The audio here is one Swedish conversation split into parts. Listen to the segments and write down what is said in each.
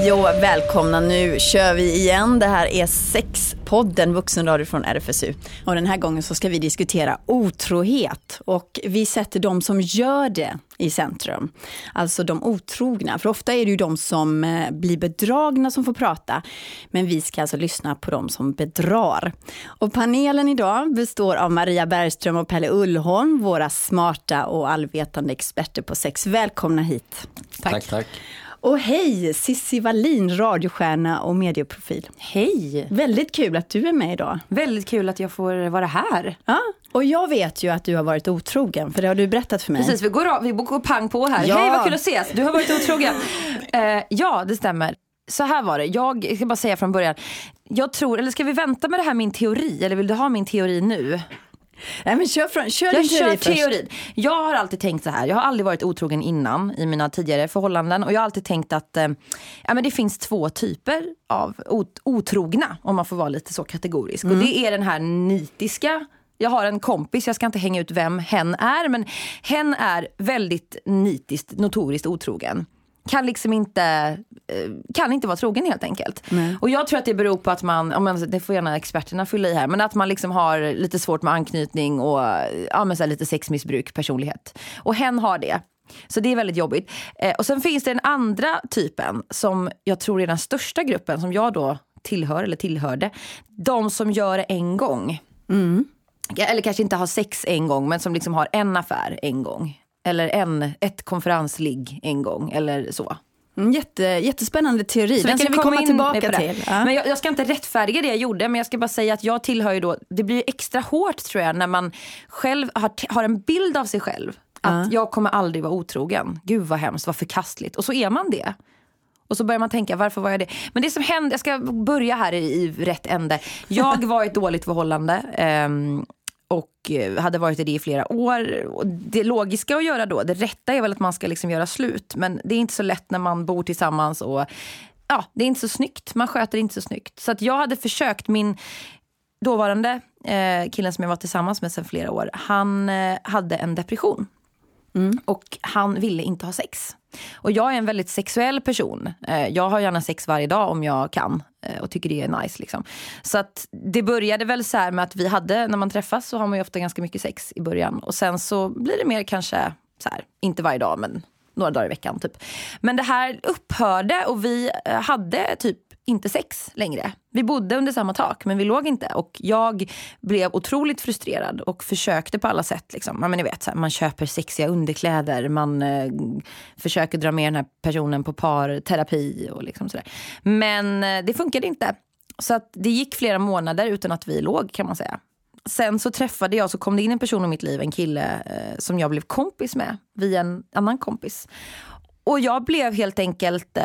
Hej och välkomna, nu kör vi igen. Det här är Sexpodden, vuxenradio från RFSU. Och den här gången så ska vi diskutera otrohet. Och vi sätter de som gör det i centrum. Alltså de otrogna. För ofta är det ju de som blir bedragna som får prata. Men vi ska alltså lyssna på de som bedrar. Och panelen idag består av Maria Bergström och Pelle Ullholm. Våra smarta och allvetande experter på sex. Välkomna hit. Tack. Och hej, Cissi Wallin, radiostjärna och medieprofil. Hej! Väldigt kul att du är med idag. Väldigt kul att jag får vara här. Ja, och jag vet ju att du har varit otrogen, för det har du berättat för mig. Precis, vi går pang på här. Ja. Hej, vad kul att ses. Du har varit otrogen. Ja, det stämmer. Så här var det. Jag ska bara säga från början. Jag tror, eller ska vi vänta med det här min teori? Eller vill du ha min teori nu? Nej, men kör din teori först. Jag har alltid tänkt så här. Jag har aldrig varit otrogen innan i mina tidigare förhållanden. Och jag har alltid tänkt att men det finns två typer av otrogna, om man får vara lite så kategorisk. Och det är den här nitiska. Jag har en kompis, jag ska inte hänga ut vem hen är. Men hen är väldigt nitiskt, notoriskt otrogen. Kan inte vara trogen helt enkelt. Nej. Och jag tror att det beror på att det får gärna experterna fylla i här, men att man liksom har lite svårt med anknytning och så här lite sexmissbruk, personlighet. Och hen har det. Så det är väldigt jobbigt. Och sen finns det den andra typen som jag tror är den största gruppen som jag då tillhörde. De som gör det en gång. Eller kanske inte har sex en gång, men som liksom har en affär en gång. Eller ett konferensligg en gång, eller så. Jättespännande teori. Så den ska vi komma tillbaka till. Ja. Men jag ska inte rättfärdiga det jag gjorde, men jag ska bara säga att jag tillhör ju då, det blir extra hårt tror jag när man själv har en bild av sig själv. Att jag kommer aldrig vara otrogen. Gud vad hemskt, vad förkastligt. Och så är man det. Och så börjar man tänka, varför var jag det? Men det som hände, jag ska börja här i rätt ände. Jag var i ett dåligt förhållande. Och hade varit i det i flera år. Och det logiska att göra då, det rätta är väl att man ska liksom göra slut. Men det är inte så lätt när man bor tillsammans. Och det är inte så snyggt. Man sköter inte så snyggt. Så att jag hade försökt, min dåvarande killen som jag var tillsammans med sedan flera år. Han hade en depression. Och han ville inte ha sex. Och jag är en väldigt sexuell person. Jag har gärna sex varje dag om jag kan. Och tycker det är nice liksom. Så att det började väl så här med att vi hade, när man träffas så har man ju ofta ganska mycket sex i början. Och sen så blir det mer kanske så här, inte varje dag men några dagar i veckan typ. Men det här upphörde och vi hade typ inte sex längre. Vi bodde under samma tak men vi låg inte. Och jag blev otroligt frustrerad och försökte på alla sätt liksom. Men ni vet, så här, man köper sexiga underkläder, man försöker dra med den här personen på parterapi och liksom sådär. Men det funkade inte. Så att det gick flera månader utan att vi låg, kan man säga. Sen så träffade jag, så kom det in en person i mitt liv, en kille som jag blev kompis med via en annan kompis. Och jag blev helt enkelt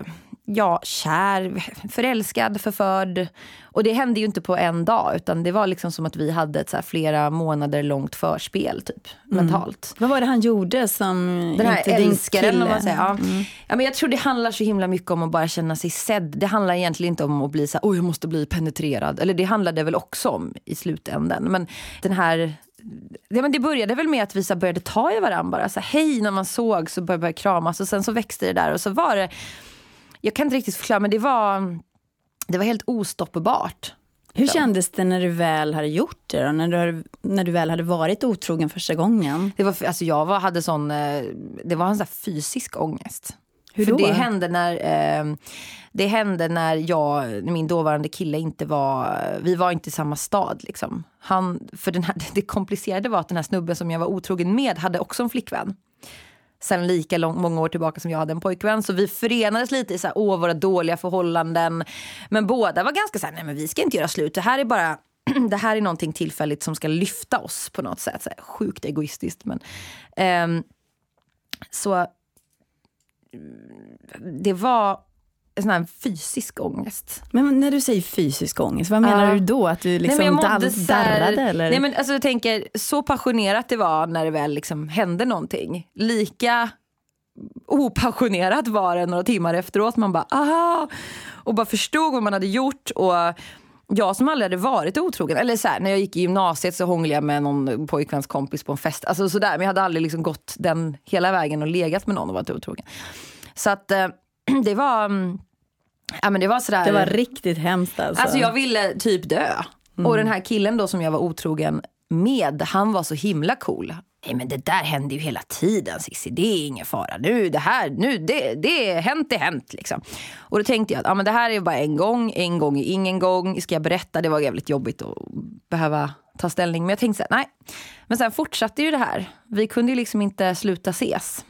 kär, förälskad, förförd. Och det hände ju inte på en dag, utan det var liksom som att vi hade ett så här flera månader långt förspel typ, mentalt. Vad var det han gjorde som den här inte älskaren, om man säger. Ja, men jag tror det handlar så himla mycket om att bara känna sig sedd. Det handlar egentligen inte om att bli så här, jag måste bli penetrerad. Eller det handlade väl också om i slutändan. Men den här... det började väl med att vi så började ta i varandra bara så här, hej, när man såg så började kramas och sen så växte det där och så var det, jag kan inte riktigt förklara, men det var helt ostoppbart. Hur kändes det när du väl hade gjort det då? När du väl hade varit otrogen första gången? Det var, alltså det var en sån här fysisk ångest. Hur då? För det hände när min dåvarande kille vi var inte i samma stad liksom. Det komplicerade var att den här snubben som jag var otrogen med hade också en flickvän. Sen många år tillbaka som jag hade en pojkvän. Så vi förenades lite i så här, våra dåliga förhållanden. Men båda var ganska så här, nej men vi ska inte göra slut. Det här är någonting tillfälligt som ska lyfta oss på något sätt. Så här, sjukt egoistiskt. Men, så det var en sån här fysisk ångest. Men när du säger fysisk ångest, vad menar du då? Att du liksom darrade eller? Nej men alltså jag tänker, så passionerat det var när det väl liksom hände någonting. Lika opassionerat var det några timmar efteråt. Man bara, aha! Och bara förstod vad man hade gjort. Och jag som aldrig hade varit otrogen, eller så här, när jag gick i gymnasiet så hånglade jag med någon pojkväns kompis på en fest. Alltså sådär, men jag hade aldrig liksom gått den hela vägen och legat med någon och varit otrogen. Så att det var Ja, men det var sådär. Det var riktigt hemskt alltså. Alltså jag ville typ dö. Och den här killen då som jag var otrogen med, han var så himla cool. Nej, men det där händer ju hela tiden, Cissi. Det är ingen fara. Det är hänt liksom. Och då tänkte jag att men det här är bara en gång är ingen gång. Ska jag berätta? Det var jävligt jobbigt att behöva ta ställning. Men jag tänkte så här, nej. Men sen fortsatte ju det här. Vi kunde ju liksom inte sluta ses.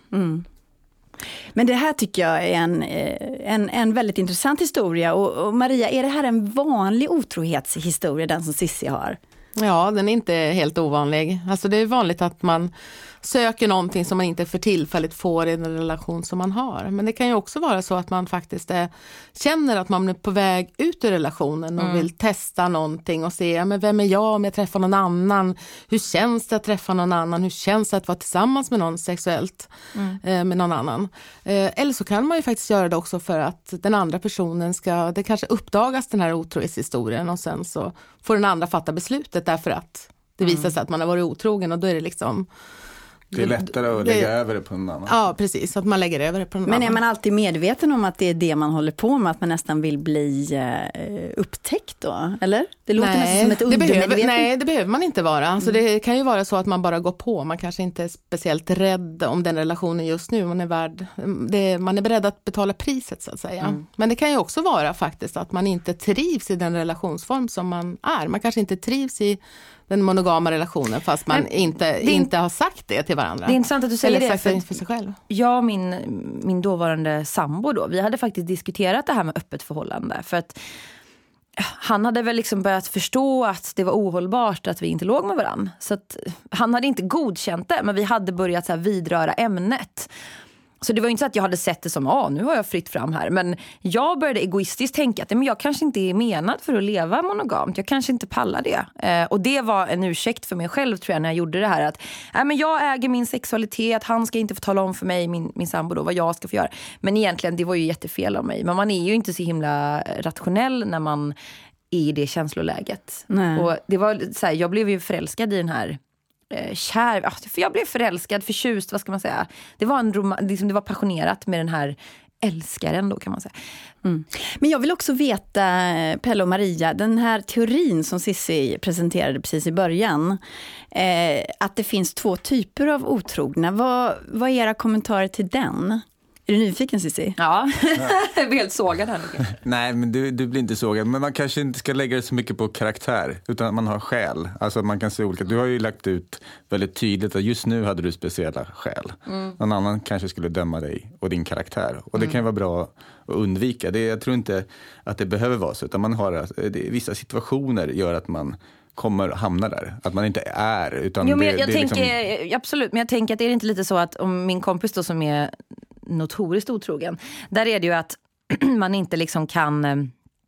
Men det här tycker jag är en väldigt intressant historia. Och Maria, är det här en vanlig otrohetshistoria, den som Cissi har? Ja, den är inte helt ovanlig. Alltså det är vanligt att man söker någonting som man inte för tillfället får i den relation som man har. Men det kan ju också vara så att man faktiskt känner att man är på väg ut ur relationen och vill testa någonting och se, men vem är jag om jag träffar någon annan? Hur känns det att träffa någon annan? Hur känns det att vara tillsammans med någon sexuellt med någon annan? Eller så kan man ju faktiskt göra det också för att den andra personen det kanske uppdagas den här otrohetshistorien och sen så får den andra fatta beslutet därför att det visar sig att man har varit otrogen och då är det liksom... Det är lättare att lägga över det på någon annan. Ja, precis. Att man lägger över det på någon annan. Men är man alltid medveten om att det är det man håller på med? Att man nästan vill bli upptäckt då? Eller? Det låter nästan som ett undermedvetet. Nej, det behöver man inte vara. Alltså det kan ju vara så att man bara går på. Man kanske inte är speciellt rädd om den relationen just nu. Man är beredd att betala priset så att säga. Men det kan ju också vara faktiskt att man inte trivs i den relationsform som man är. Man kanske inte trivs i den monogama relationen fast man inte har sagt det till varandra. Det är intressant att du säger det för sig själv. Jag och min dåvarande sambo då, vi hade faktiskt diskuterat det här med öppet förhållande för att han hade väl liksom börjat förstå att det var ohållbart att vi inte låg med varandra. Så att han hade inte godkänt det, men vi hade börjat så här vidröra ämnet. Så det var inte så att jag hade sett det som, nu har jag fritt fram här. Men jag började egoistiskt tänka att men jag kanske inte är menad för att leva monogamt. Jag kanske inte pallar det. Och det var en ursäkt för mig själv tror jag när jag gjorde det här. Att men jag äger min sexualitet, han ska inte få tala om för mig, min sambo då, vad jag ska få göra. Men egentligen, det var ju jättefel av mig. Men man är ju inte så himla rationell när man är i det känsloläget. Nej. Och det var så här, jag blev ju förälskad i den här för jag blev förtjust, vad ska man säga. Det var det var passionerat med den här älskaren då kan man säga. Men jag vill också veta, Pelle och Maria, den här teorin som Cissi presenterade precis i början, att det finns 2 typer av otrogna. Vad är era kommentarer till den? Är du nyfiken, Cissi? Ja, jag blir helt sågad här. Nej, men du blir inte sågad. Men man kanske inte ska lägga det så mycket på karaktär, utan att man har skäl. Alltså man kan se olika. Du har ju lagt ut väldigt tydligt att just nu hade du speciella skäl. Någon annan kanske skulle döma dig och din karaktär. Och det kan ju vara bra att undvika. Jag tror inte att det behöver vara så, utan man har vissa situationer gör att man kommer hamna där. Att man inte är, utan jo, men jag tänker, liksom... absolut, men jag tänker att det är inte lite så att om min kompis då som är notoriskt otrogen, där är det ju att man inte liksom kan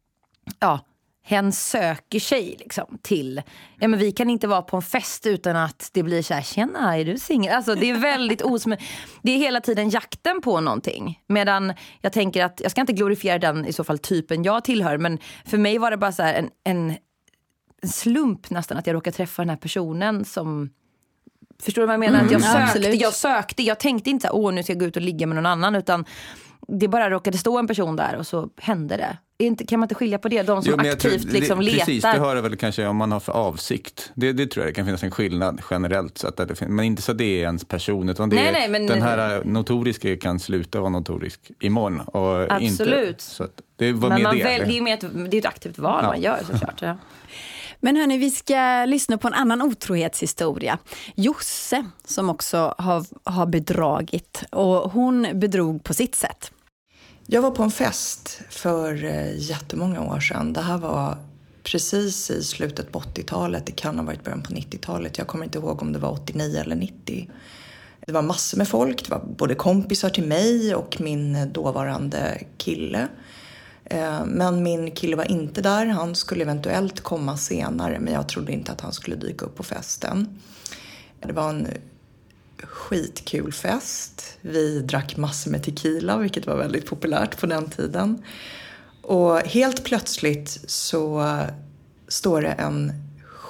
hen söker sig liksom till, men vi kan inte vara på en fest utan att det blir så här, tjena, är du singel? Alltså det är väldigt det är hela tiden jakten på någonting, medan jag tänker att jag ska inte glorifiera den i så fall typen jag tillhör, men för mig var det bara så här en slump nästan att jag råkade träffa den här personen som... Förstår du vad jag menar? Att jag sökte. Jag tänkte inte så här, nu ska jag gå ut och ligga med någon annan, utan det bara råkade stå en person där och så hände det. Kan man inte skilja på det? De som aktivt liksom letar. Precis, det har det väl kanske om man har för avsikt. Det tror jag det kan finnas en skillnad generellt. Så att men inte så att det är ens person, utan den här notoriska kan sluta vara notorisk imorgon. Och absolut. Inte, så att det var men det är ett aktivt val man gör såklart. Ja. Men hörni, vi ska lyssna på en annan otrohetshistoria. Josse, som också har bedragit. Och hon bedrog på sitt sätt. Jag var på en fest för jättemånga år sedan. Det här var precis i slutet på 80-talet. Det kan ha varit början på 90-talet. Jag kommer inte ihåg om det var 89 eller 90. Det var massor med folk. Det var både kompisar till mig och min dåvarande kille. Men min kille var inte där. Han skulle eventuellt komma senare, men jag trodde inte att han skulle dyka upp på festen. Det var en skitkul fest. Vi drack massor med tequila, vilket var väldigt populärt på den tiden. Och helt plötsligt så står det en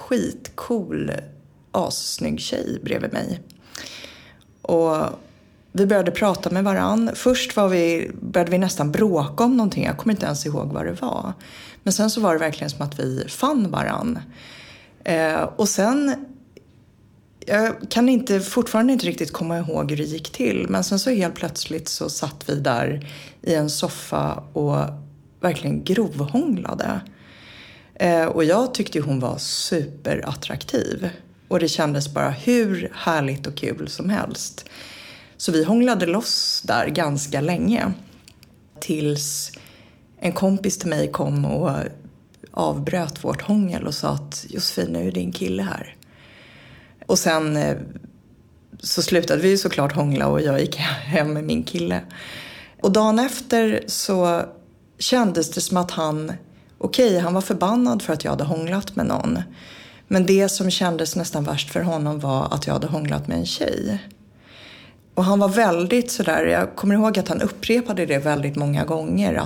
skitcool, assnygg tjej bredvid mig. Och Vi började prata med varann. Först började vi nästan bråka om någonting. Jag kommer inte ens ihåg vad det var. Men sen så var det verkligen som att vi fann varann. Och sen... Jag kan fortfarande inte riktigt komma ihåg hur det gick till. Men sen så helt plötsligt så satt vi där i en soffa och verkligen grovhånglade. Och jag tyckte hon var superattraktiv. Och det kändes bara hur härligt och kul som helst. Så vi hånglade loss där ganska länge. Tills en kompis till mig kom och avbröt vårt hångel och sa att Josefin, nu är din kille här. Och sen så slutade vi såklart hångla och jag gick hem med min kille. Och dagen efter så kändes det som att han var förbannad för att jag hade hånglat med någon. Men det som kändes nästan värst för honom var att jag hade hånglat med en tjej. Och han var väldigt sådär, jag kommer ihåg att han upprepade det väldigt många gånger.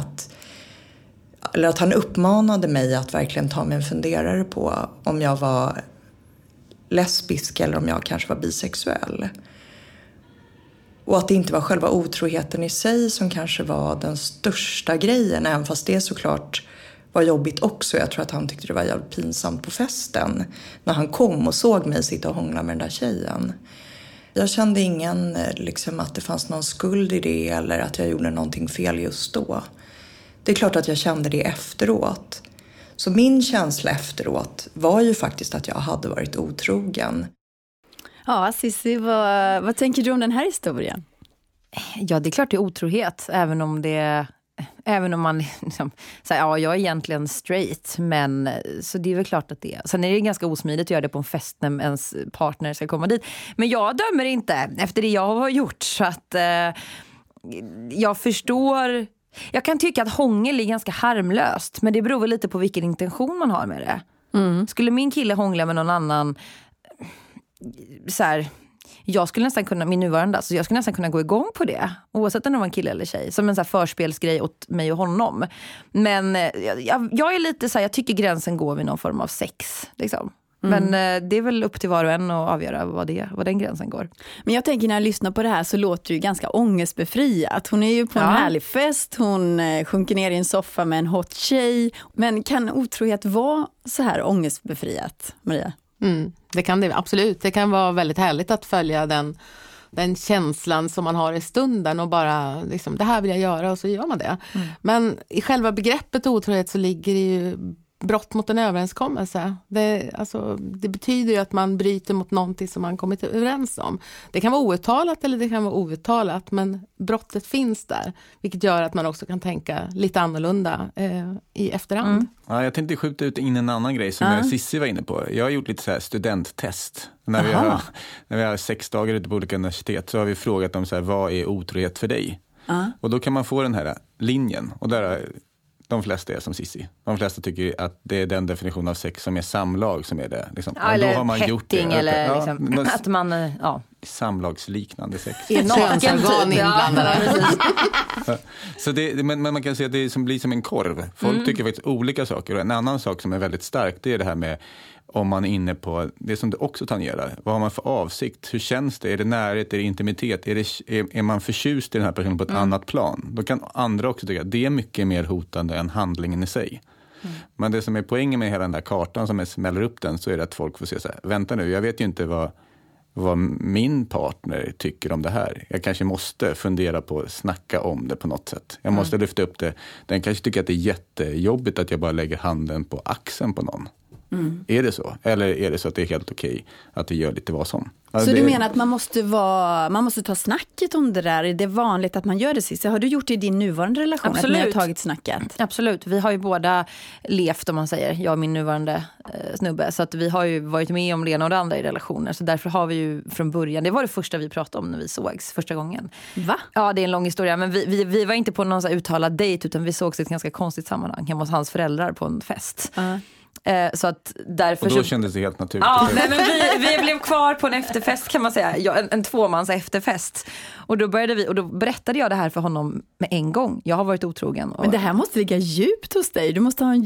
Att han uppmanade mig att verkligen ta mig en funderare på om jag var lesbisk eller om jag kanske var bisexuell. Och att det inte var själva otroheten i sig som kanske var den största grejen. Även fast det såklart var jobbigt också. Jag tror att han tyckte det var jävligt pinsamt på festen. När han kom och såg mig sitta och hångla med den där tjejen. Jag kände att det fanns någon skuld i det. Eller att jag gjorde någonting fel just då. Det är klart att jag kände det efteråt. Så min känsla efteråt var ju faktiskt att jag hade varit otrogen. Ja, Cissi, vad tänker du om den här historien? Ja, det är klart det är otrohet. Även om man liksom säger, ja, jag är egentligen straight. Men så det är väl klart att det är. Sen är det ganska osmidigt att göra det på en fest när ens partner ska komma dit. Men jag dömer inte efter det jag har gjort. Så att jag förstår... Jag kan tycka att hångel är ganska harmlöst. Men det beror väl lite på vilken intention man har med det. Skulle min kille hångla med någon annan... Så här, jag skulle nästan kunna, min nuvarande, så jag skulle nästan kunna gå igång på det. Oavsett om det var en kille eller tjej. Som en så här förspelsgrej åt mig och honom. Men jag är lite så här, jag tycker gränsen går vid någon form av sex. Liksom. Men det är väl upp till var och en att avgöra vad den gränsen går. Men jag tänker när jag lyssnar på det här så låter det ju ganska ångestbefriat. Hon är ju på en härlig fest, hon sjunker ner i en soffa med en hot tjej. Men kan otrohet vara så här ångestbefriat, Maria? Det kan det absolut. Det kan vara väldigt härligt att följa den känslan som man har i stunden och bara liksom, det här vill jag göra och så gör man det. Men i själva begreppet otrohet så ligger det ju brott mot en överenskommelse. Det betyder ju att man bryter mot någonting som man kommit överens om. Det kan vara outtalat eller det kan vara outtalat, men brottet finns där. Vilket gör att man också kan tänka lite annorlunda i efterhand. Ja, jag tänkte skjuta ut in en annan grej som Cissi var inne på. Jag har gjort lite så här studenttest. När vi har 6 dagar ute på olika universitet så har vi frågat dem så här, vad är otrohet för dig? Och då kan man få den här linjen. Och där de flesta är som Cissi. De flesta tycker att det är den definition av sex som är samlag som är det. Liksom. Ja, eller då har man gjort det. Eller liksom, att man... Samlagsliknande sex. Könsorgan inblandade. Så men man kan säga att det blir som en korv. Folk tycker faktiskt olika saker. Och en annan sak som är väldigt stark, det är det här med om man är inne på det som det också tangerar. Vad har man för avsikt? Hur känns det? Är det närhet? Är det intimitet? Är man förtjust i den här personen på ett annat plan? Då kan andra också tycka att det är mycket mer hotande än handlingen i sig. Men det som är poängen med hela den där kartan som smäller upp den, så är det att folk får se så här, vänta nu, jag vet ju inte vad min partner tycker om det här. Jag kanske måste fundera på att snacka om det på något sätt. Jag måste lyfta upp det. Den kanske tycker att det är jättejobbigt att jag bara lägger handen på axeln på någon. Är det så? Eller är det så att det är helt okej att det gör lite vad som? Alltså så du menar att man måste ta snacket om det där? Är det vanligt att man gör det sist? Har du gjort det i din nuvarande relation? Absolut. Att ni har tagit snacket? Absolut. Vi har ju båda levt, om man säger, jag och min nuvarande snubbe. Så att vi har ju varit med om det ena och det andra i relationer. Så därför har vi ju från början, det var det första vi pratade om när vi sågs första gången. Va? Ja, det är en lång historia. Men vi var inte på någon så här uttalad dejt, utan vi sågs i ett ganska konstigt sammanhang hemma hos hans föräldrar på en fest. Så att därför och då kändes det helt naturligt. Ja, men vi blev kvar på en efterfest, kan man säga. En 2-mans efterfest. Och då berättade jag det här för honom med en gång. Jag har varit otrogen. Men det här måste ligga djupt hos dig. Du måste ha en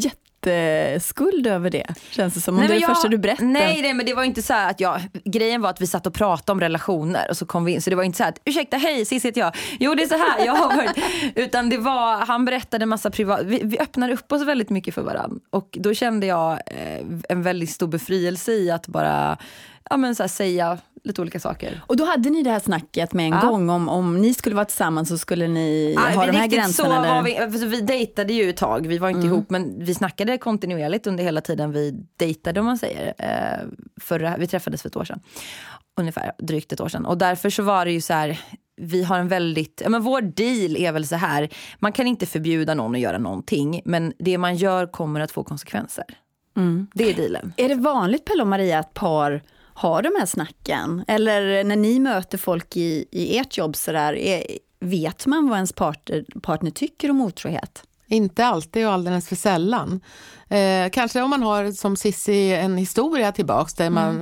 skuld över det? Känns det som om det är det första du berättar? Nej, men det var inte så här att grejen var att vi satt och pratade om relationer och så kom vi in. Så det var inte så här att, ursäkta, hej, Cissi heter jag. Jo, det är så här, jag har varit. Utan det var, han berättade en massa privat. Vi öppnade upp oss väldigt mycket för varandra. Och då kände jag en väldigt stor befrielse i att bara så här, säga lite olika saker. Och då hade ni det här snacket med en gång om ni skulle vara tillsammans så skulle ni ha de här gränserna? Vi dejtade ju ett tag, vi var inte ihop, men vi snackade kontinuerligt under hela tiden vi dejtade, om man säger. Vi träffades för ett år sedan. Ungefär, drygt ett år sedan. Och därför så var det ju så här, vi har en väldigt, vår deal är väl så här, man kan inte förbjuda någon att göra någonting, men det man gör kommer att få konsekvenser. Det är dealen. Är det vanligt, Pelle och Maria, att par har de här snacken? Eller när ni möter folk i ert jobb så där, vet man vad ens partner tycker om otrohet? Inte alltid och alldeles för sällan. Kanske om man har som Cissi en historia tillbaks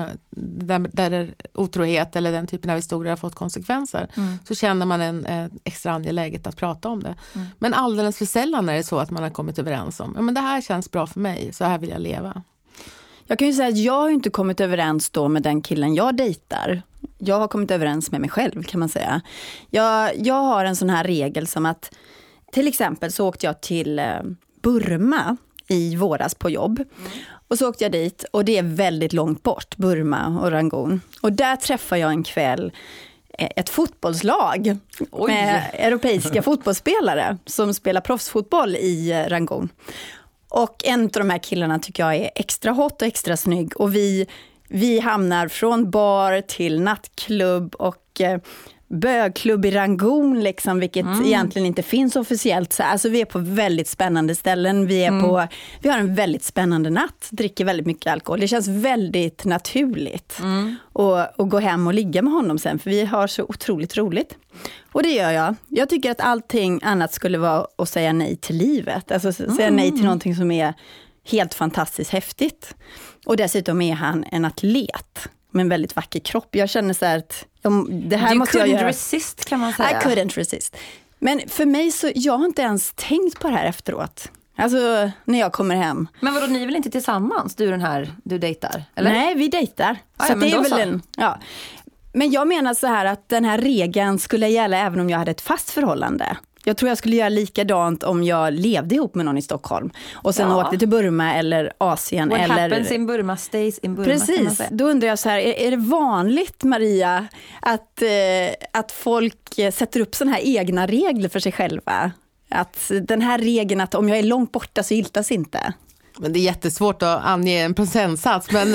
där otrohet eller den typen av historia har fått konsekvenser, så känner man en extra angeläget att prata om det. Men alldeles för sällan är det så att man har kommit överens om men det här känns bra för mig, så här vill jag leva. Jag kan ju säga att jag har inte kommit överens då med den killen jag dejtar. Jag har kommit överens med mig själv, kan man säga. Jag har en sån här regel som att, till exempel så åkte jag till Burma i våras på jobb. Och så åkte jag dit och det är väldigt långt bort, Burma och Rangoon. Och där träffar jag en kväll ett fotbollslag med europeiska fotbollsspelare som spelar proffsfotboll i Rangoon. Och en av de här killarna tycker jag är extra hot och extra snygg. Och vi hamnar från bar till nattklubb och bögklubb i Rangoon, liksom, vilket egentligen inte finns officiellt. Så, alltså, vi är på väldigt spännande ställen. Vi har en väldigt spännande natt, dricker väldigt mycket alkohol. Det känns väldigt naturligt att gå hem och ligga med honom sen, för vi har så otroligt roligt. Och det gör jag. Jag tycker att allting annat skulle vara att säga nej till livet. Alltså säga nej till någonting som är helt fantastiskt häftigt. Och dessutom är han en atlet med en väldigt vacker kropp. Jag känner så här att det här måste jag göra. You couldn't resist, kan man säga. I couldn't resist. Men för mig så, jag har inte ens tänkt på det här efteråt. Alltså när jag kommer hem. Men vadå, ni är väl inte tillsammans, du dejtar? Eller? Nej, vi dejtar. Så det är väl Men jag menar så här att den här regeln skulle gälla även om jag hade ett fast förhållande. Jag tror jag skulle göra likadant om jag levde ihop med någon i Stockholm. Och sen åkte till Burma eller Asien. What happens in Burma stays in Burma. Precis, då undrar jag så här, är det vanligt, Maria, att folk sätter upp såna här egna regler för sig själva? Att den här regeln att om jag är långt borta så giltas inte. Men det är jättesvårt att ange en procentsats, men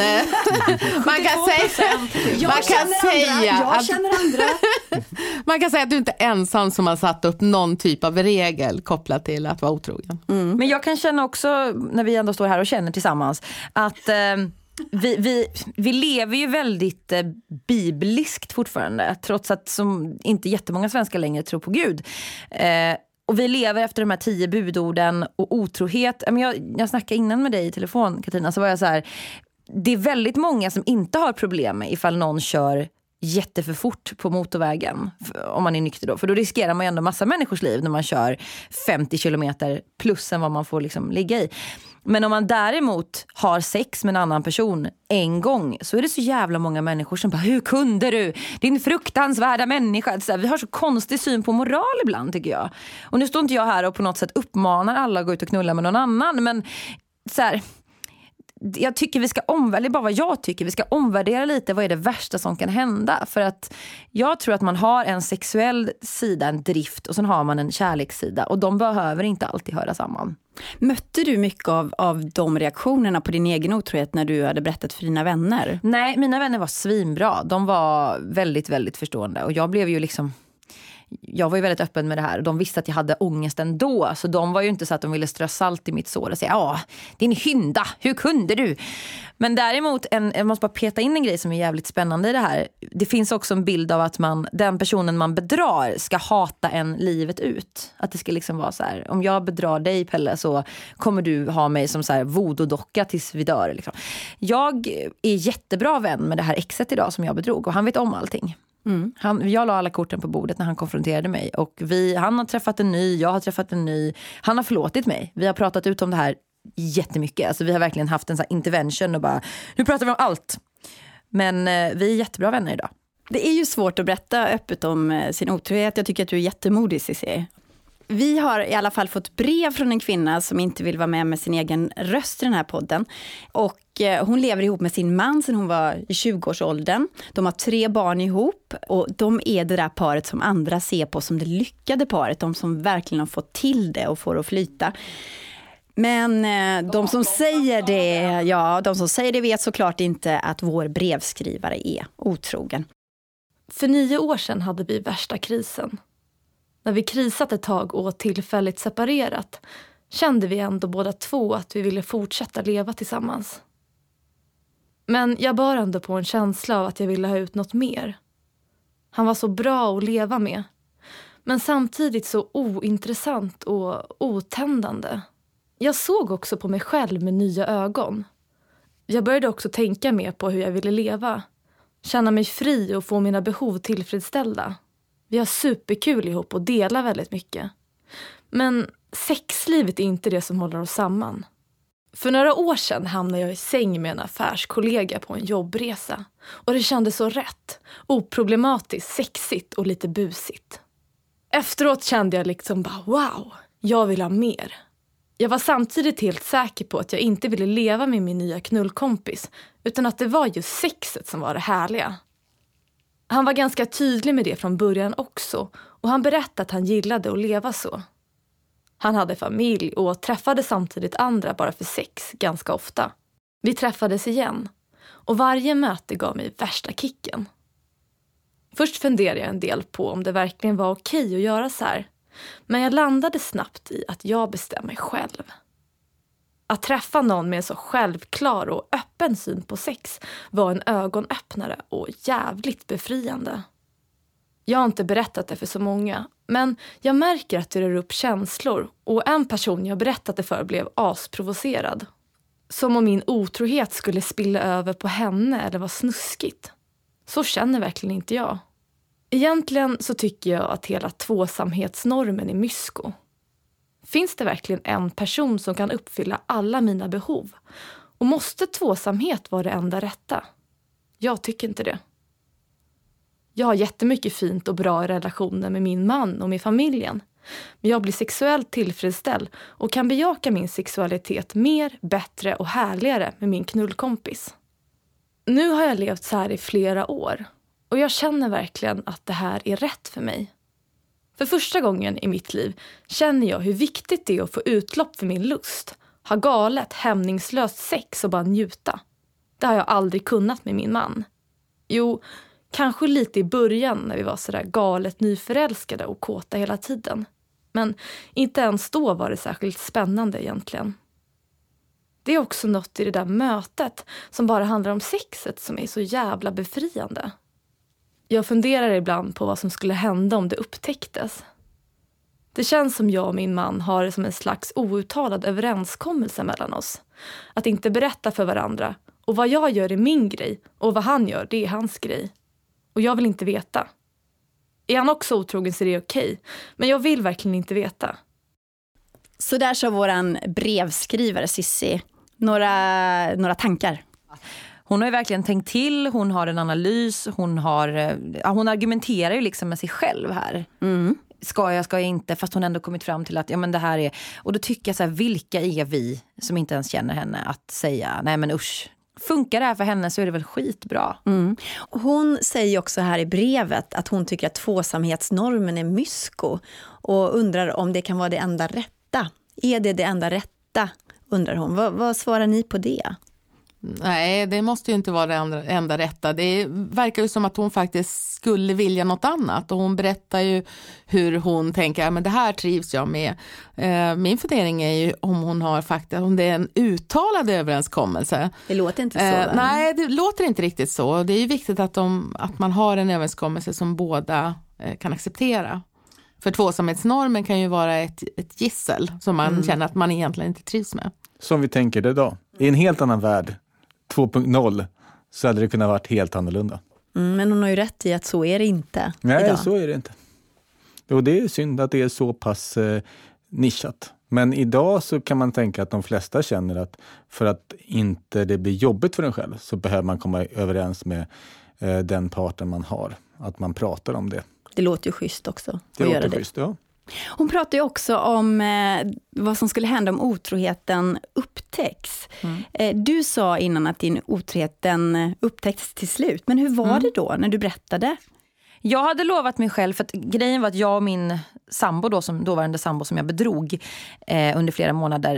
man kan säga att du inte är ensam som har satt upp någon typ av regel kopplat till att vara otrogen. Men jag kan känna också, när vi ändå står här och känner tillsammans, att vi lever ju väldigt bibliskt fortfarande, trots att som inte jättemånga svenskar längre tror på Gud. Och vi lever efter de här 10 budorden och otrohet. Jag snackade innan med dig i telefon, Katarina, så var jag så här, det är väldigt många som inte har problem med ifall någon kör jätteför fort på motorvägen, om man är nykter då. För då riskerar man ju ändå massa människors liv när man kör 50 kilometer plus än vad man får liksom ligga i. Men om man däremot har sex med en annan person en gång, så är det så jävla många människor som bara, hur kunde du? Din fruktansvärda människa. Så här, vi har så konstig syn på moral ibland, tycker jag. Och nu står inte jag här och på något sätt uppmanar alla att gå ut och knulla med någon annan, men så här, jag tycker vi ska vi ska omvärdera lite, vad är det värsta som kan hända? För att jag tror att man har en sexuell sida, en drift, och sen har man en kärlekssida, och de behöver inte alltid höra samman. Mötte du mycket av de reaktionerna på din egen otrohet när du hade berättat för dina vänner? Nej, mina vänner var svinbra. De var väldigt, väldigt förstående, och jag blev ju liksom... Jag var ju väldigt öppen med det här, och de visste att jag hade ångest ändå, så de var ju inte så att de ville strö salt i mitt sår och säga, ja, din hynda, hur kunde du? Men däremot, jag måste bara peta in en grej som är jävligt spännande i det här. Det finns också en bild av att den personen man bedrar ska hata en livet ut. Att det ska liksom vara så här, om jag bedrar dig, Pelle, så kommer du ha mig som så här voodoo-docka tills vi dör. Liksom. Jag är jättebra vän med det här exet idag som jag bedrog, och han vet om allting. Jag la alla korten på bordet när han konfronterade mig, och han har träffat en ny, jag har träffat en ny, han har förlåtit mig, vi har pratat ut om det här jättemycket. Alltså vi har verkligen haft en sån här intervention och bara, nu pratar vi om allt. Men vi är jättebra vänner idag. Det är ju svårt att berätta öppet om sin otrohet. Jag tycker att du är jättemodig, Cissi. Vi har i alla fall fått brev från en kvinna som inte vill vara med sin egen röst i den här podden. Och hon lever ihop med sin man sedan hon var i 20-årsåldern. De har 3 barn ihop och de är det där paret som andra ser på som det lyckade paret. De som verkligen har fått till det och får att flyta. Men de som säger det vet såklart inte att vår brevskrivare är otrogen. För 9 år sedan hade vi värsta krisen. När vi krisat ett tag och tillfälligt separerat kände vi ändå båda två att vi ville fortsätta leva tillsammans. Men jag bar ändå på en känsla av att jag ville ha ut något mer. Han var så bra att leva med, men samtidigt så ointressant och otändande. Jag såg också på mig själv med nya ögon. Jag började också tänka mer på hur jag ville leva. Känna mig fri och få mina behov tillfredsställda. Vi har superkul ihop och delar väldigt mycket. Men sexlivet är inte det som håller oss samman. För några år sedan hamnade jag i säng med en affärskollega på en jobbresa. Och det kändes så rätt. Oproblematiskt, sexigt och lite busigt. Efteråt kände jag liksom bara wow, jag vill ha mer. Jag var samtidigt helt säker på att jag inte ville leva med min nya knullkompis. Utan att det var just sexet som var det härliga. Han var ganska tydlig med det från början också. Och han berättade att han gillade att leva så. Han hade familj och träffade samtidigt andra bara för sex ganska ofta. Vi träffades igen. Och varje möte gav mig värsta kicken. Först funderade jag en del på om det verkligen var okej att göra så här. Men jag landade snabbt i att jag bestämmer själv. Att träffa någon med en så självklar och öppen syn på sex var en ögonöppnare och jävligt befriande. Jag har inte berättat det för så många, men jag märker att det rör upp känslor och en person jag berättat det för blev asprovocerad. Som om min otrohet skulle spilla över på henne eller vara snuskigt. Så känner verkligen inte jag. Egentligen så tycker jag att hela tvåsamhetsnormen är mysko. Finns det verkligen en person som kan uppfylla alla mina behov? Och måste tvåsamhet vara det enda rätta? Jag tycker inte det. Jag har jättemycket fint och bra relationer med min man och med familjen. Men jag blir sexuellt tillfredsställd och kan bejaka min sexualitet mer, bättre och härligare med min knullkompis. Nu har jag levt så här i flera år. Och jag känner verkligen att det här är rätt för mig. För första gången i mitt liv känner jag hur viktigt det är att få utlopp för min lust. Ha galet, hämningslöst sex och bara njuta. Det har jag aldrig kunnat med min man. Jo, kanske lite i början när vi var sådär galet nyförälskade och kåta hela tiden. Men inte ens då var det särskilt spännande egentligen. Det är också något i det där mötet som bara handlar om sexet som är så jävla befriande. Jag funderar ibland på vad som skulle hända om det upptäcktes. Det känns som jag och min man har det som en slags outtalad överenskommelse mellan oss. Att inte berätta för varandra. Och vad jag gör är min grej. Och vad han gör, det är hans grej. Och jag vill inte veta. Är han också otrogen så är det okej. Men jag vill verkligen inte veta. Så där sa våran brevskrivare Cissi. Några tankar. Hon har ju verkligen tänkt till, hon har en analys, hon argumenterar ju liksom med sig själv här. Mm. Ska jag inte, fast hon ändå kommit fram till att ja men det här är, och då tycker jag så här, vilka är vi som inte ens känner henne att säga, nej men usch, funkar det här för henne så är det väl skitbra. Mm. Hon säger också här i brevet att hon tycker att tvåsamhetsnormen är mysko och undrar om det kan vara det enda rätta. Är det enda rätta, undrar hon. Vad svarar ni på det? Nej, det måste ju inte vara det enda rätta. Det verkar ju som att hon faktiskt skulle vilja något annat. Och hon berättar ju hur hon tänker, ja, men det här trivs jag med. Min fundering är ju om det är en uttalad överenskommelse. Det låter inte så. Nej, det låter inte riktigt så. Det är ju viktigt att man har en överenskommelse som båda kan acceptera. För tvåsamhetsnormen kan ju vara ett gissel som man känner att man egentligen inte trivs med. Som vi tänker det idag. I en helt annan värld, 2.0, så hade det kunnat varit helt annorlunda. Men hon har ju rätt i att så är det inte. Nej, idag. så är det inte. Och det är synd att det är så pass nischat. Men idag så kan man tänka att de flesta känner att för att inte det blir jobbigt för en själv så behöver man komma överens med den parten man har. Att man pratar om det. Det låter ju schysst också. Det låter schysst, ja. Hon pratar ju också om vad som skulle hända om otroheten upptäcks. Du sa innan att din otroheten upptäcktes till slut. Men hur var det då när du berättade? Jag hade lovat mig själv, för att grejen var att jag och min sambo då, som dåvarande sambo som jag bedrog under flera månader,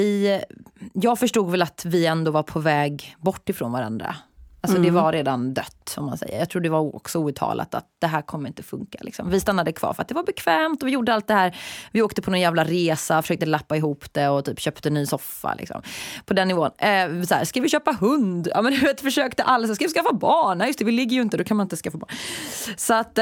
jag förstod väl att vi ändå var på väg bort ifrån varandra. Alltså det var redan dött, som man säger. Jag tror det var också outtalat att det här kommer inte funka. Liksom. Vi stannade kvar för att det var bekvämt och vi gjorde allt det här. Vi åkte på någon jävla resa, försökte lappa ihop det och typ köpte en ny soffa. Liksom. På den nivån. Så här, ska vi köpa hund? Ja, men du vet, försökte alla. Ska vi skaffa barn? Nej, just det, vi ligger ju inte, då kan man inte skaffa barn. Så att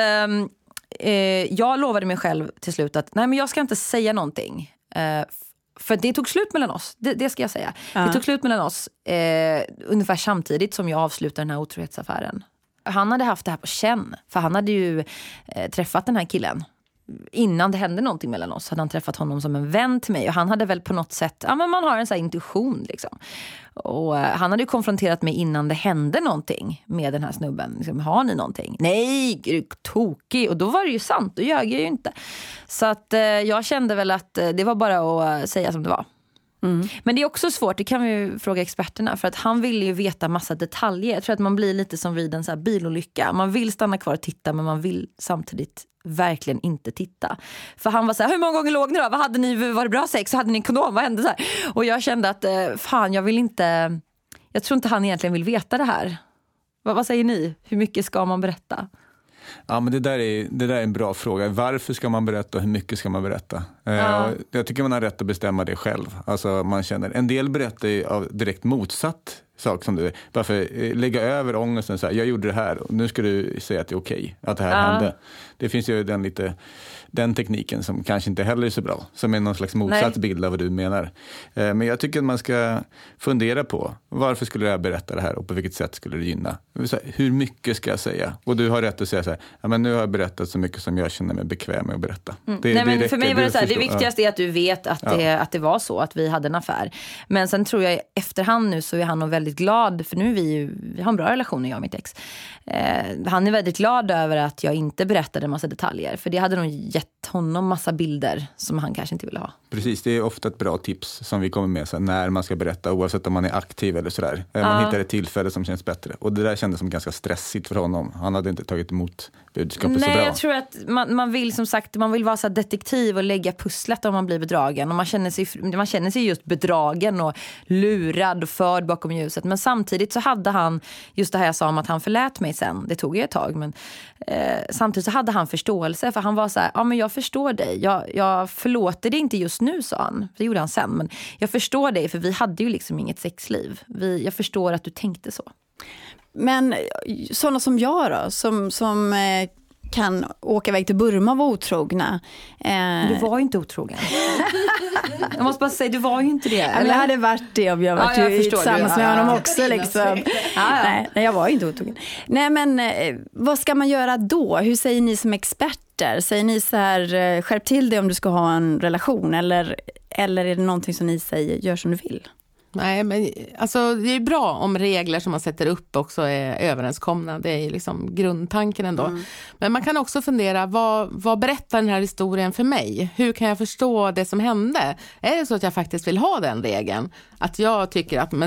jag lovade mig själv till slut att nej, men jag ska inte säga någonting. För det tog slut mellan oss, det ska jag säga. Det tog slut mellan oss ungefär samtidigt som jag avslutade den här otrohetsaffären. Han hade haft det här på känn, för han hade ju träffat den här killen. Innan det hände någonting mellan oss hade han träffat honom som en vän till mig. Och han hade väl på något sätt, ja men man har en sån här intuition liksom. Och han hade ju konfronterat mig innan det hände någonting med den här snubben. Liksom, har ni någonting? Nej, är du tokig? Och då var det ju sant, då ljög jag ju inte. Så att jag kände väl att det var bara att säga som det var. Men det är också svårt, det kan vi ju fråga experterna, för att han ville ju veta massa detaljer. Jag tror att man blir lite som vid en så här bilolycka. Man vill stanna kvar och titta, men man vill samtidigt verkligen inte titta. För han var så här, hur många gånger låg ni då? Vad hade ni, var det bra sex? Så hade ni en kondom? Vad hände så här? Och jag kände att fan, jag tror inte han egentligen vill veta det här. Vad säger ni? Hur mycket ska man berätta? Ja, men det där är en bra fråga. Varför ska man berätta och hur mycket ska man berätta? Jag tycker man har rätt att bestämma det själv. Alltså man känner, en del berättar ju av direkt motsatt sak som du. Bara för lägga över ångesten så här, jag gjorde det här och nu ska du säga att det är okej att det här hände. Det finns ju den tekniken som kanske inte heller är så bra. Som är någon slags motsatt bild av vad du menar. Men jag tycker att man ska fundera på varför skulle jag berätta det här och på vilket sätt skulle det gynna. Hur mycket ska jag säga? Och du har rätt att säga så här, ja, men nu har jag berättat så mycket som jag känner mig bekväm med att berätta. Nej, men för mig var det så här, det viktigaste är att du vet att det var så, att vi hade en affär. Men sen tror jag i efterhand nu så är han nog väldigt glad, för nu vi har en bra relation, jag och mitt ex. Han är väldigt glad över att jag inte berättade en massa detaljer, för det hade nog gett honom massa bilder som han kanske inte ville ha. Precis, det är ofta ett bra tips som vi kommer med så här, när man ska berätta, oavsett om man är aktiv eller sådär. Man hittar ett tillfälle som känns bättre. Och det där kändes som ganska stressigt för honom. Han hade inte tagit emot budskapet så bra. Nej, jag tror att man vill, som sagt, man vill vara så detektiv och lägga pusslet om man blir bedragen. Och man känner sig just bedragen och lurad och förd bakom ljuset. Men samtidigt så hade han, just det här jag sa om att han förlät mig sen, det tog ju ett tag, men samtidigt så hade han förståelse, för han var så här, ja men jag förstår dig, jag förlåter dig inte just nu, sa han, det gjorde han sen, men jag förstår dig, för vi hade ju liksom inget sexliv, jag förstår att du tänkte så. Men sådana som jag då, som kan åka iväg till Burma och vara otrogna. Du var ju inte otrogen. Jag måste bara säga, du var ju inte det. Eller? Jag hade varit det om jag varit tillsammans med honom också. Liksom. Nej, jag var ju inte otrogen. Nej, men vad ska man göra då? Hur säger ni som experter? Säger ni så här, skärp till dig om du ska ha en relation? Eller är det någonting som ni säger, gör som du vill? Nej, men alltså, det är bra om regler som man sätter upp också är överenskomna. Det är ju liksom grundtanken ändå. Men man kan också fundera, vad berättar den här historien för mig? Hur kan jag förstå det som hände? Är det så att jag faktiskt vill ha den regeln? Att jag tycker att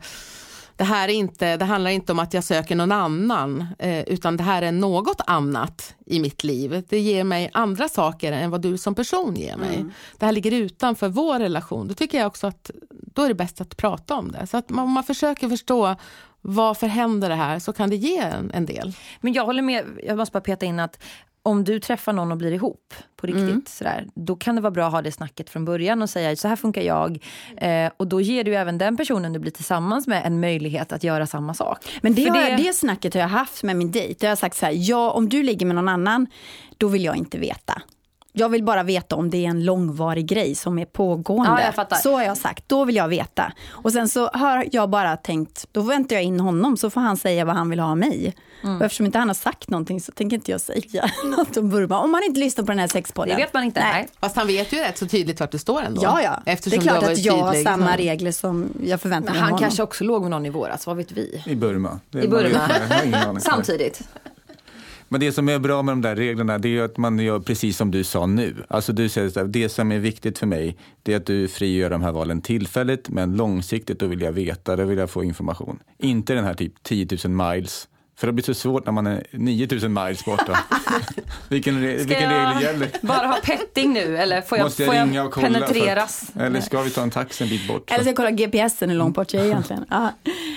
det handlar inte om att jag söker någon annan, utan det här är något annat i mitt liv. Det ger mig andra saker än vad du som person ger mig. Det här ligger utanför vår relation. Då tycker jag också att då är det bäst att prata om det. Så att om man försöker förstå varför händer det här, så kan det ge en del. Men jag håller med, jag måste bara peta in att om du träffar någon och blir ihop på riktigt sådär, då kan det vara bra att ha det snacket från början och säga, så här funkar jag. Och då ger du även den personen du blir tillsammans med en möjlighet att göra samma sak. Men det snacket har jag haft med min dejt. Jag har sagt så här, om du ligger med någon annan, då vill jag inte veta. Jag vill bara veta om det är en långvarig grej som är pågående. Ja, jag fattar. Så har jag sagt, då vill jag veta. Och sen så har jag bara tänkt, då väntar jag in honom så får han säga vad han vill ha av mig. Och eftersom inte han har sagt någonting så tänker inte jag säga något om Burma. Om man inte lyssnar på den här sexpodden. Det vet man inte. Nej. Fast han vet ju rätt så tydligt vart du står ändå. Ja. Eftersom det är klart du har att jag har tydlig, samma regler som jag förväntar Men mig av han honom. kanske också låg med någon i våras, vad vet vi? I Burma. I Burma. Jag har ingen aning. Samtidigt. Men det som är bra med de där reglerna, det är att man gör precis som du sa nu. Alltså du säger att det som är viktigt för mig, det är att du frigör de här valen tillfälligt, men långsiktigt då vill jag veta, då vill jag få information. Inte den här typ 10 000 miles. För det blir så svårt när man är 9 000 miles borta. vilken regel gäller? Bara ha petting nu eller får Måste jag ringa och kolla penetreras? eller ska vi ta en taxi en bit bort? Eller ska jag kolla GPSen hur långt bort jag är egentligen. Ja.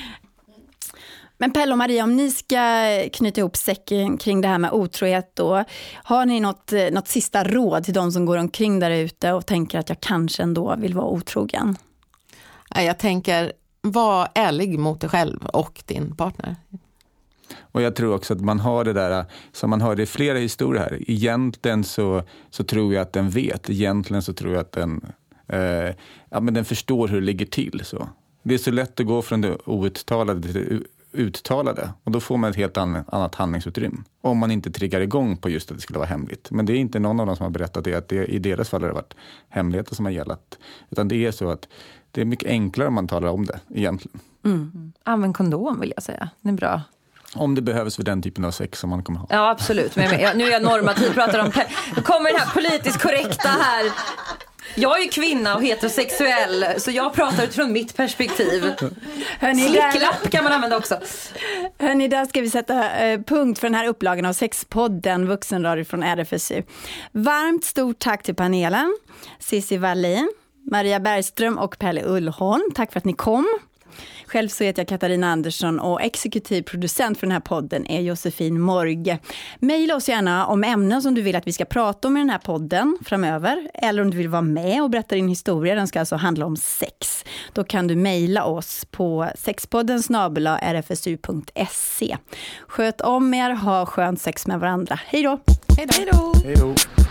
Men Pelle och Maria, om ni ska knyta ihop säcken kring det här med otrohet då, har ni något sista råd till de som går omkring där ute och tänker att jag kanske ändå vill vara otrogen? Jag tänker, var ärlig mot dig själv och din partner. Och jag tror också att man har det där, som man hörde i flera historier här. Egentligen så tror jag att den vet. Egentligen så tror jag att men den förstår hur det ligger till. Så. Det är så lätt att gå från det outtalade till det uttalade. Och då får man ett helt annat handlingsutrymme. Om man inte triggar igång på just att det skulle vara hemligt. Men det är inte någon av dem som har berättat det. Att det i deras fall har det varit hemligheter som har gällt. Utan det är så att det är mycket enklare om man talar om det egentligen. Använd kondom vill jag säga. Det är bra. Om det behövs för den typen av sex som man kommer ha. Ja, absolut. Men nu är jag normativ, pratar om... Nu kommer den här politiskt korrekta här. Jag är ju kvinna och heterosexuell, så jag pratar utifrån mitt perspektiv. Slicklapp kan man använda också. Hörrni, där ska vi sätta punkt för den här upplagan av Sexpodden, vuxenradio från RFSU. Varmt stort tack till panelen. Cissi Wallin, Maria Bergström och Pelle Ullholm. Tack för att ni kom. Själv så heter jag Katarina Andersson och exekutiv producent för den här podden är Josefin Morge. Maila oss gärna om ämnen som du vill att vi ska prata om i den här podden framöver. Eller om du vill vara med och berätta din historia. Den ska alltså handla om sex. Då kan du mejla oss på sexpodden@rfsu.se. Sköt om er, ha skönt sex med varandra. Hej då! Hej då! Hej då!